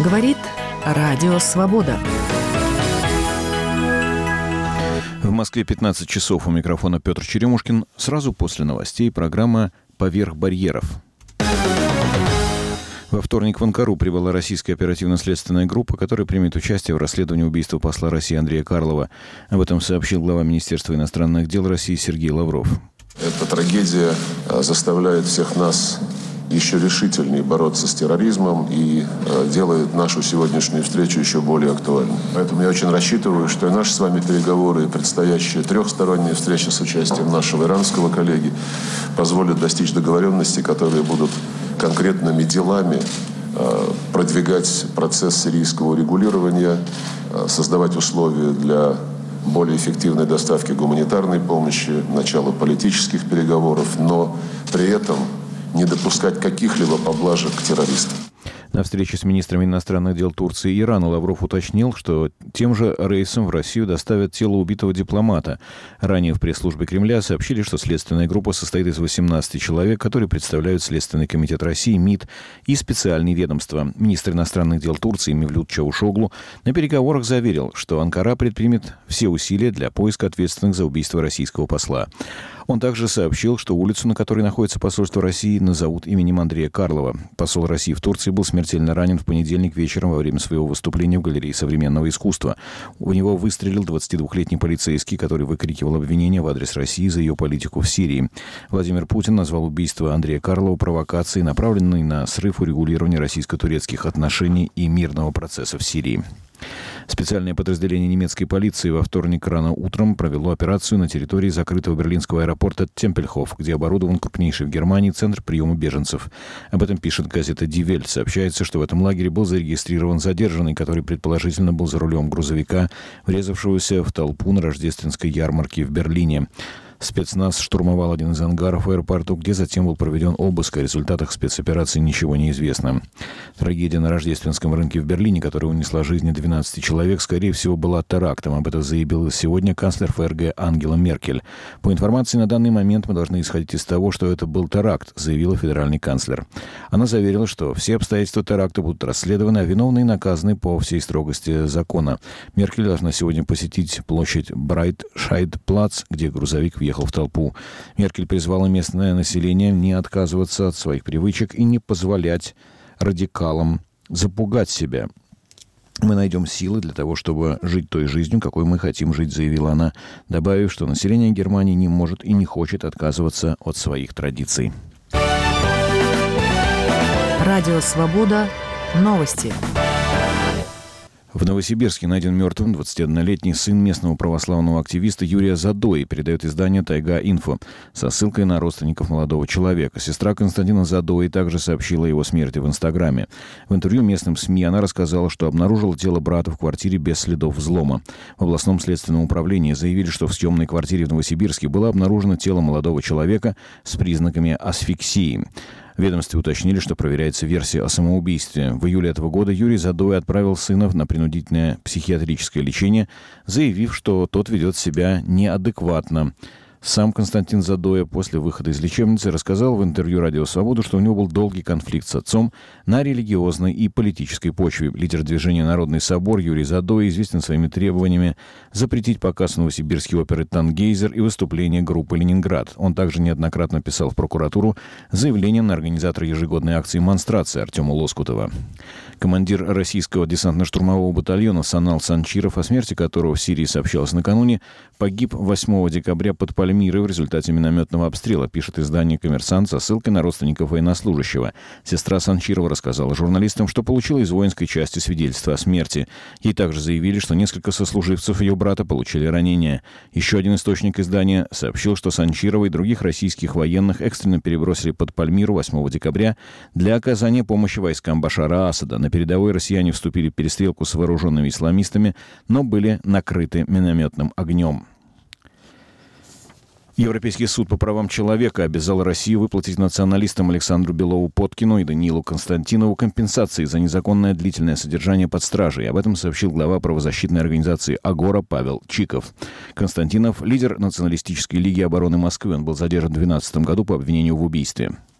Говорит Радио Свобода. В Москве 15 часов. У микрофона Петр Черемушкин. Сразу после новостей программа «Поверх барьеров». Во вторник в Анкару прибыла российская оперативно-следственная группа, которая примет участие в расследовании убийства посла России Андрея Карлова. Об этом сообщил глава Министерства иностранных дел России Сергей Лавров. Эта трагедия заставляет всех нас еще решительнее бороться с терроризмом и делает нашу сегодняшнюю встречу еще более актуальной. Поэтому я очень рассчитываю, что и наши с вами переговоры, и предстоящая трехсторонняя встреча с участием нашего иранского коллеги позволят достичь договоренностей, которые будут конкретными делами продвигать процесс сирийского урегулирования, создавать условия для более эффективной доставки гуманитарной помощи, начала политических переговоров, но при этом не допускать каких-либо поблажек к террористам. На встрече с министрами иностранных дел Турции и Ирана Лавров уточнил, что тем же рейсом в Россию доставят тело убитого дипломата. Ранее в пресс-службе Кремля сообщили, что следственная группа состоит из 18 человек, которые представляют Следственный комитет России, МИД и специальные ведомства. Министр иностранных дел Турции Мевлют Чавушоглу на переговорах заверил, что Анкара предпримет все усилия для поиска ответственных за убийство российского посла. Он также сообщил, что улицу, на которой находится посольство России, назовут именем Андрея Карлова. Посол России в Турции был смертельно ранен в понедельник вечером во время своего выступления в галерее современного искусства. У него выстрелил 22-летний полицейский, который выкрикивал обвинения в адрес России за ее политику в Сирии. Владимир Путин назвал убийство Андрея Карлова провокацией, направленной на срыв урегулирования российско-турецких отношений и мирного процесса в Сирии. Специальное подразделение немецкой полиции во вторник рано утром провело операцию на территории закрытого берлинского аэропорта Темпельхоф, где оборудован крупнейший в Германии центр приема беженцев. Об этом пишет газета Die Welt. Сообщается, что в этом лагере был зарегистрирован задержанный, который предположительно был за рулем грузовика, врезавшегося в толпу на рождественской ярмарке в Берлине. Спецназ штурмовал один из ангаров в аэропорту, где затем был проведен обыск. О результатах спецоперации ничего не известно. Трагедия на рождественском рынке в Берлине, которая унесла жизни 12 человек, скорее всего, была терактом. Об этом заявила сегодня канцлер ФРГ Ангела Меркель. По информации на данный момент мы должны исходить из того, что это был теракт, заявила федеральный канцлер. Она заверила, что все обстоятельства теракта будут расследованы, а виновные наказаны по всей строгости закона. Меркель должна сегодня посетить площадь Брайтшайд-Плац, где грузовик въехал в толпу. Меркель призвала местное население не отказываться от своих привычек и не позволять радикалам запугать себя. «Мы найдем силы для того, чтобы жить той жизнью, какой мы хотим жить», заявила она, добавив, что население Германии не может и не хочет отказываться от своих традиций. Радио Свобода. Новости. В Новосибирске найден мертвым 21-летний сын местного православного активиста Юрия Задои, передает издание «Тайга-Инфо» со ссылкой на родственников молодого человека. Сестра Константина Задои также сообщила о его смерти в Инстаграме. В интервью местным СМИ она рассказала, что обнаружила тело брата в квартире без следов взлома. В областном следственном управлении заявили, что в съемной квартире в Новосибирске было обнаружено тело молодого человека с признаками асфиксии. В ведомстве уточнили, что проверяется версия о самоубийстве. В июле этого года Юрий Задой отправил сына на принудительное психиатрическое лечение, заявив, что тот ведет себя неадекватно. Сам Константин Задоя после выхода из лечебницы рассказал в интервью «Радио Свобода», что у него был долгий конфликт с отцом на религиозной и политической почве. Лидер движения «Народный собор» Юрий Задоя известен своими требованиями запретить показ новосибирской оперы «Тангейзер» и выступления группы «Ленинград». Он также неоднократно писал в прокуратуру заявление на организатора ежегодной акции «Монстрация» Артема Лоскутова. Командир российского десантно-штурмового батальона Санал Санчиров, о смерти которого в Сирии сообщалось накануне, погиб 8 декабря под Пальмирой в результате минометного обстрела, пишет издание «Коммерсант» со ссылкой на родственников военнослужащего. Сестра Санчирова рассказала журналистам, что получила из воинской части свидетельство о смерти. Ей также заявили, что несколько сослуживцев ее брата получили ранения. Еще один источник издания сообщил, что Санчирова и других российских военных экстренно перебросили под Пальмиру 8 декабря для оказания помощи войскам Башара Асада. На передовой россияне вступили в перестрелку с вооруженными исламистами, но были накрыты минометным огнем. Европейский суд по правам человека обязал Россию выплатить националистам Александру Белову-Поткину и Даниилу Константинову компенсации за незаконное длительное содержание под стражей. Об этом сообщил глава правозащитной организации «Агора» Павел Чиков. Константинов – лидер Националистической лиги обороны Москвы. Он был задержан в 2012 году по обвинению в убийстве.